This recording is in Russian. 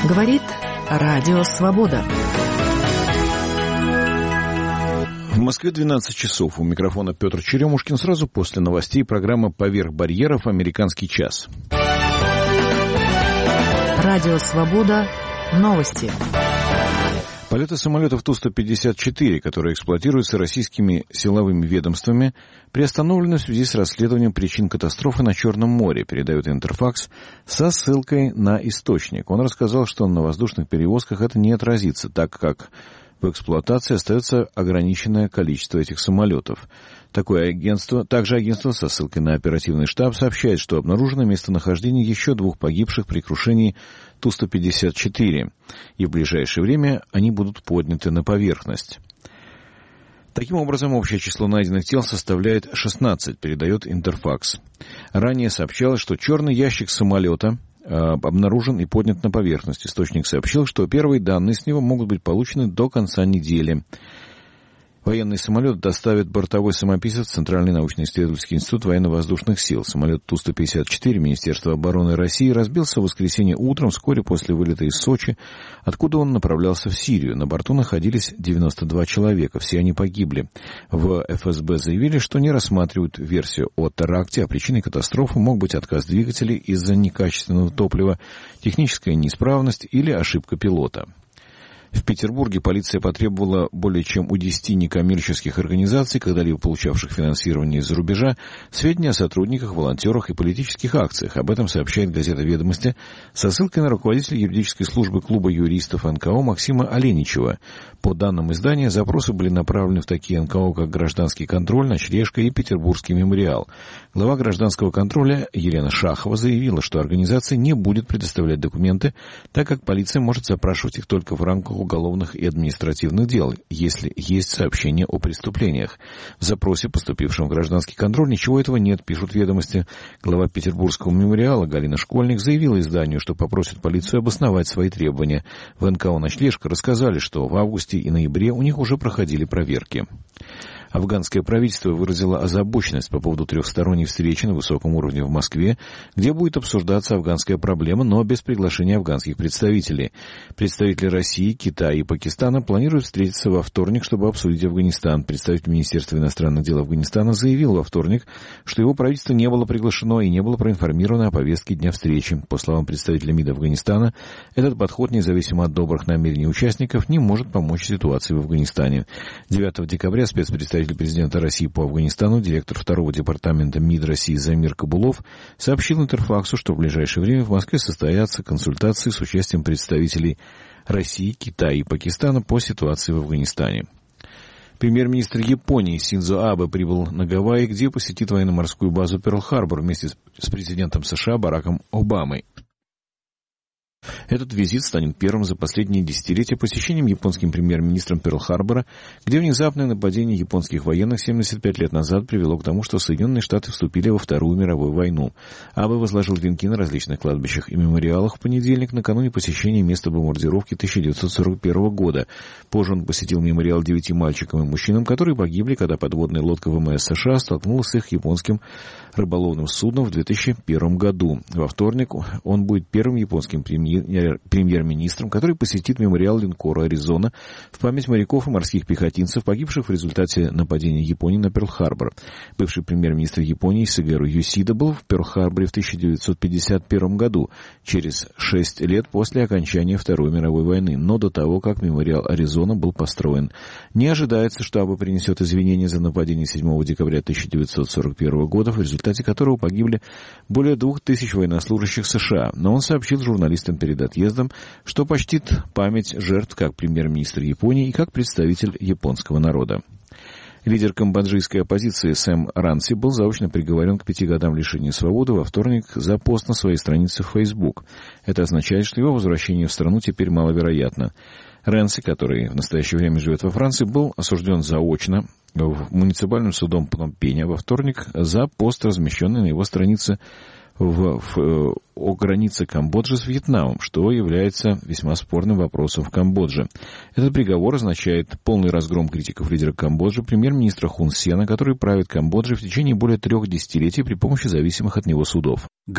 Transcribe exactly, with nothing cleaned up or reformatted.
Говорит Радио Свобода. В Москве двенадцать часов. У микрофона Петр Черемушкин. Сразу после новостей программа «Поверх барьеров. Американский час». Радио Свобода. Новости. Полеты самолетов Ту сто пятьдесят четыре, которые эксплуатируются российскими силовыми ведомствами, приостановлены в связи с расследованием причин катастрофы на Черном море, передает Интерфакс со ссылкой на источник. Он рассказал, что на воздушных перевозках это не отразится, так как в эксплуатации остается ограниченное количество этих самолетов. Такое агентство, также агентство со ссылкой на оперативный штаб сообщает, что обнаружено местонахождение еще двух погибших при крушении Ту сто пятьдесят четыре, и в ближайшее время они будут подняты на поверхность. Таким образом, общее число найденных тел составляет шестнадцать, передает Интерфакс. Ранее сообщалось, что черный ящик самолета обнаружен и поднят на поверхность. Источник сообщил, что первые данные с него могут быть получены до конца недели. Военный самолет доставит бортовой самописец в Центральный научно-исследовательский институт военно-воздушных сил. Самолет Ту сто пятьдесят четыре Министерства обороны России разбился в воскресенье утром, вскоре после вылета из Сочи, откуда он направлялся в Сирию. На борту находились девяносто два человека, все они погибли. В эф эс бэ заявили, что не рассматривают версию о теракте, а причиной катастрофы мог быть отказ двигателей из-за некачественного топлива, техническая неисправность или ошибка пилота. В Петербурге полиция потребовала более чем у десяти некоммерческих организаций, когда-либо получавших финансирование из-за рубежа, сведения о сотрудниках, волонтерах и политических акциях. Об этом сообщает газета «Ведомости» со ссылкой на руководителя юридической службы клуба юристов эн ка о Максима Оленичева. По данным издания, запросы были направлены в такие эн ка о, как «Гражданский контроль», «Ночлежка» и «Петербургский мемориал». Глава гражданского контроля Елена Шахова заявила, что организация не будет предоставлять документы, так как полиция может запрашивать их только в рамках уголовных и административных дел, если есть сообщения о преступлениях. В запросе, поступившем в гражданский контроль, ничего этого нет, пишут «Ведомости». Глава Петербургского мемориала Галина Школьник заявила изданию, что попросит полицию обосновать свои требования. В эн ка о «Ночлежка» рассказали, что в августе и ноябре у них уже проходили проверки. Афганское правительство выразило озабоченность по поводу трехсторонней встречи на высоком уровне в Москве, где будет обсуждаться афганская проблема, но без приглашения афганских представителей. Представители России, Китая и Пакистана планируют встретиться во вторник, чтобы обсудить Афганистан. Представитель Министерства иностранных дел Афганистана заявил во вторник, что его правительство не было приглашено и не было проинформировано о повестке дня встречи. По словам представителя МИД Афганистана, этот подход, независимо от добрых намерений участников, не может помочь ситуации в Афганистане. девятого декабря спецпредставитель президента России по Афганистану, директор второго департамента МИД России Замир Кабулов, сообщил Интерфаксу, что в ближайшее время в Москве состоятся консультации с участием представителей России, Китая и Пакистана по ситуации в Афганистане. Премьер-министр Японии Синдзо Абе прибыл на Гавайи, где посетит военно-морскую базу Перл-Харбор вместе с президентом США Бараком Обамой. Этот визит станет первым за последние десятилетия посещением японским премьер-министром Перл-Харбора, где внезапное нападение японских военных семьдесят пять лет назад привело к тому, что Соединенные Штаты вступили во Вторую мировую войну. Абе возложил венки на различных кладбищах и мемориалах в понедельник, накануне посещения места бомбардировки тысяча девятьсот сорок первого года. Позже он посетил мемориал девяти мальчикам и мужчинам, которые погибли, когда подводная лодка вэ эм эс США столкнулась с их японским рыболовным судном в две тысячи первом году. Во вторник он будет первым японским премьер премьер-министром, который посетит мемориал линкора «Аризона» в память моряков и морских пехотинцев, погибших в результате нападения Японии на Перл-Харбор. Бывший премьер-министр Японии Сугеру Йосида был в Перл-Харборе в тысяча девятьсот пятьдесят первом году, через шесть лет после окончания Второй мировой войны, но до того, как мемориал «Аризона» был построен. Не ожидается, что Абе принесет извинения за нападение седьмого декабря тысяча девятьсот сорок первого года, в результате которого погибли более двух тысяч военнослужащих США, но он сообщил журналистам перед отъездом, что почтит память жертв как премьер-министр Японии и как представитель японского народа. Лидер камбоджийской оппозиции Сэм Ранси был заочно приговорен к пяти годам лишения свободы во вторник за пост на своей странице в Facebook. Это означает, что его возвращение в страну теперь маловероятно. Рэнси, который в настоящее время живет во Франции, был осужден заочно муниципальным судом Пномпеня во вторник за пост, размещенный на его странице в, в, о границе Камбоджи с Вьетнамом, что является весьма спорным вопросом в Камбодже. Этот приговор означает полный разгром критиков лидера Камбоджи, премьер-министра Хун Сена, который правит Камбоджей в течение более трех десятилетий при помощи зависимых от него судов.